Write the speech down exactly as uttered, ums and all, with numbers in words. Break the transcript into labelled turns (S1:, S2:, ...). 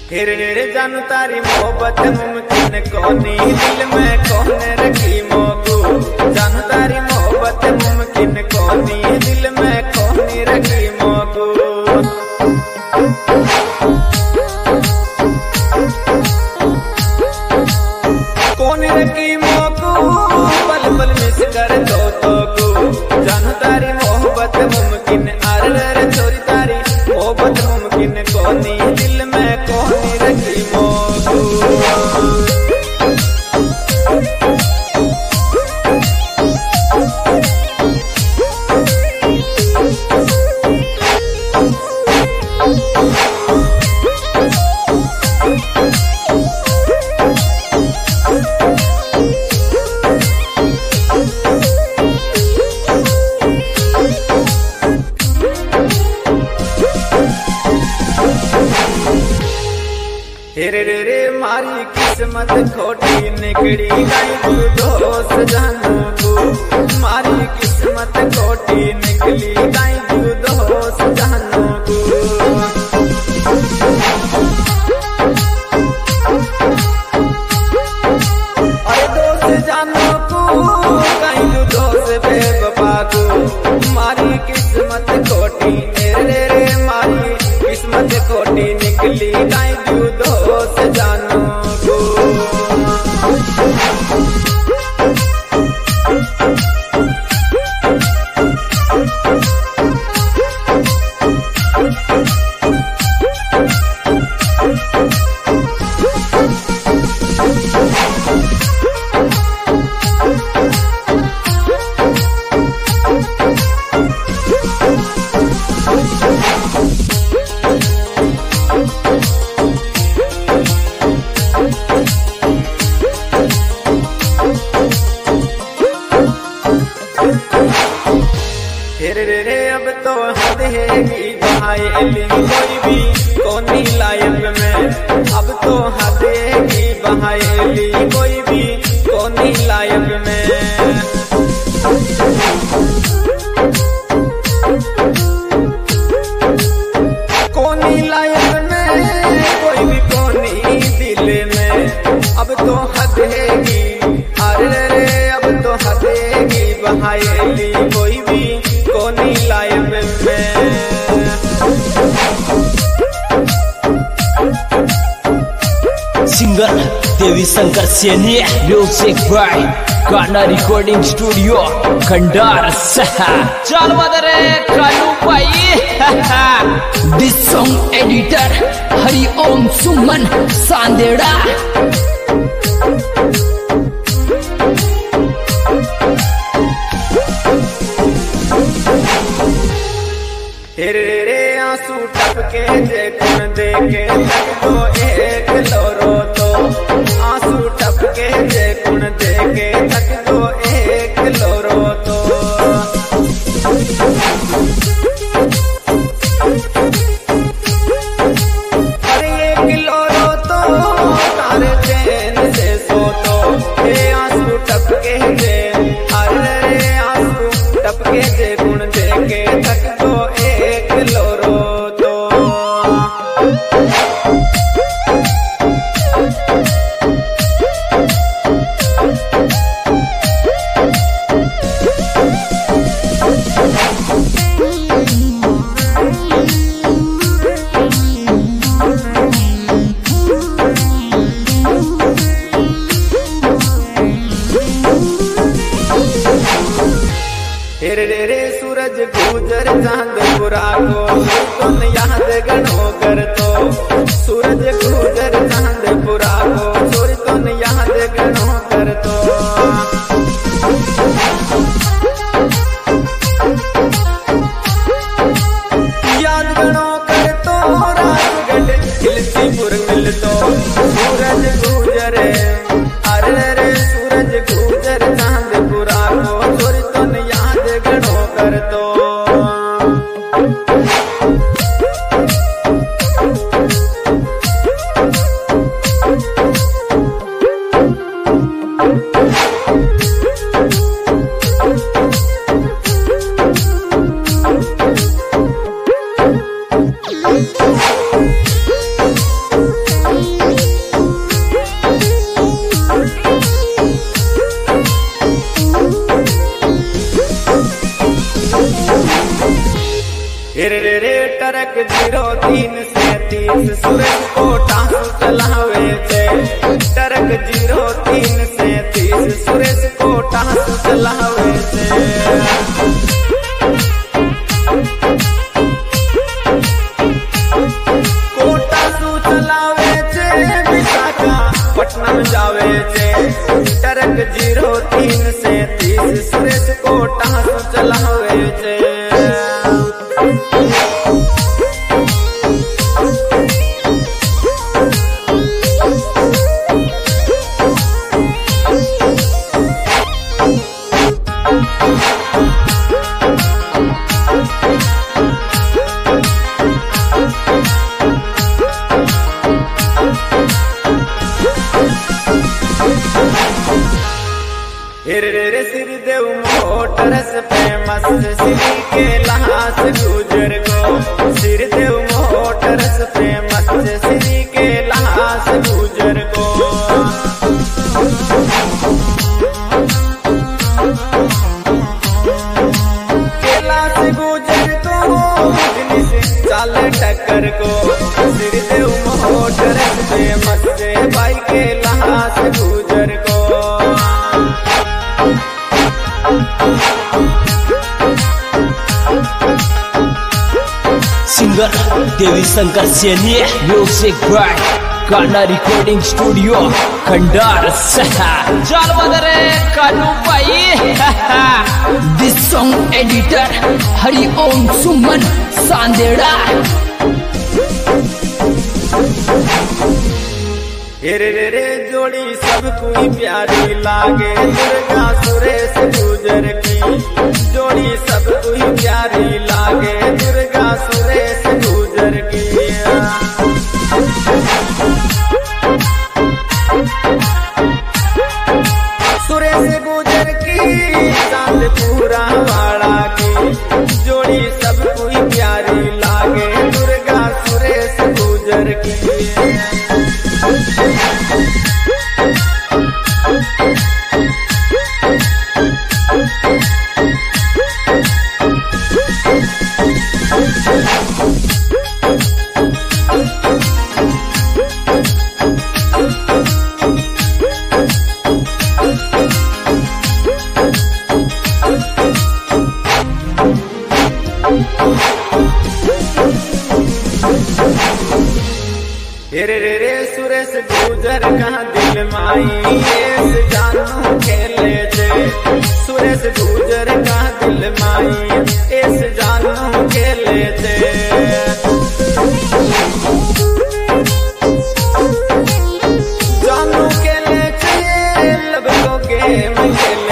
S1: हेरे रे जानू तारी मोहब्बत मुमकिन कोनी, दिल में कौन रखी मोको। जानू तारी मोहब्बत मुमकिन कोनी, दिल में कौन रखी मोको। कौन रखी मोको, पल पल मिस कर दो तो को। जानू तारी मोहब्बत मुमकिन, अरे छोरी तारी मोहब्बत मुमकिन कोनी, दिल में कौन रखी मोको। हेरे रे रे मारी किस्मत खोटी निकली गई तू दोस्त जानू को। मारी किस्मत खोटी निकली गई तू दोस्त जानू को। अरे दोस्त जानू को कहीं तू दोस्त बेवफा को। मारी किस्मत खोटी, हेरे रे मारी किस्मत खोटी निकली गई तू दोस्त जानू को। हेरे रे रे अब तो हद हैगी बहायली, कोई भी कोनी लायक में। अब तो हद हैगी बहायली, कोई भी कोनी लायक में। कोनी लायक में, कोई भी कोनी दिल में। अब तो हद हैगी, अरे रे अब तो हद हैगी बहायली, कोई भी कोनी लायक में।
S2: Singer Devi Shankar Saini, music by Gaana recording studio Khandar सहा। चल मदरे कालू भाई। This song editor Hari Om Suman सांदेड़ा।
S1: हेरे रे आंसू टपके जे कौन देखे तक तो एक लोरो तो। आंसू टपके जे कौन देखे तक तो एक लोरो तो। अरे एक लोरो तो तारे चैन से सो तो। हे आंसू टपके जे, अरे रे आंसू टपके जे कौन देखे तक तो एक लोरो तो। हेरे रे रे सूरज गुजर चांद बुरा को, तुम याद गणो कर तो। सूरज गुजर चांद बुरा को, छोरी तुम याद गणो कर तो। याद गणो कर तो राजगढ़ तुलसीपुर मिल तो। सूरज गुजर, अरे रे सूरज गुजर चांद बुरा को, छोरी तुम याद गणो कर तो। तीस सुरेश कोटा चलावे छे ट्रक जीरो तीन से तीस सुरेश कोटा चलावे छे। कोटा सु चलावे छे विशाखा पटना में जावे छे ट्रक जीरो तीन से तीस सुरेश कोटा चलावे छे। रे सिर देव मोटरस फेमस श्री के लहास गुजर को सिर देव मोटरस फेमस श्री के लहास गुजर को। कैलाश गुजर को चाल टक्कर को सिर देव मोटरस फेमस भाई के लहास गुजर को।
S2: Singer Devi Shankar Saini music by Kanha recording studio Khandar चल मदरे कानू भाई। This song editor Hari Om Suman Sandeda.
S1: रे रे रे जोड़ी सब कोई प्यारी लागे दुर्गा सुरेश गुजर की जोड़ी सब कोई प्यारी लागे दुर्गा सुरेश गुजर की। सुरेश गुजर की चांद पूरा वाड़ा की जोड़ी सब कोई प्यारी लागे दुर्गा सुरेश गुजर की। रे रे रे सुरेश गुजर का दिल माई एस जानू खेले थे सुरेश गुजर का दिल माई एस जानू खेले थे। जानू खेले थे लब को गेम खेले